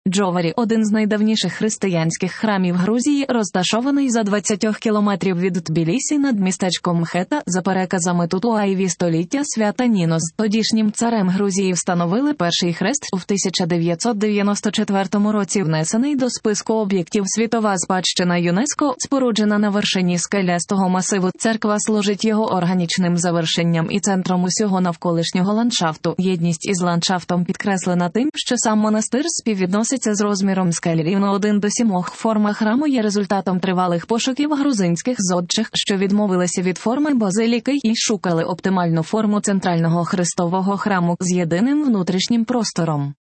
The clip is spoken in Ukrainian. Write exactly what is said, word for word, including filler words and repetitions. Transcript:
Джоварі – один з найдавніших християнських храмів Грузії, розташований за двадцять кілометрів від Тбілісі над містечком Мхета. За переказами Тутуаєві століття свята Ніно з тодішнім царем Грузії встановили перший хрест у тисяча дев'ятсот дев'яносто четвертому році, внесений до списку об'єктів світова спадщина ЮНЕСКО, споруджена на вершині скелястого масиву. Церква служить його органічним завершенням і центром усього навколишнього ландшафту. Єдність із ландшафтом підкреслена тим, що сам монастир співвідноситься з розміром скелі рівно один до сімох. Форма храму є результатом тривалих пошуків грузинських зодчих, що відмовилися від форми базиліки і шукали оптимальну форму центрального хрестового храму з єдиним внутрішнім простором.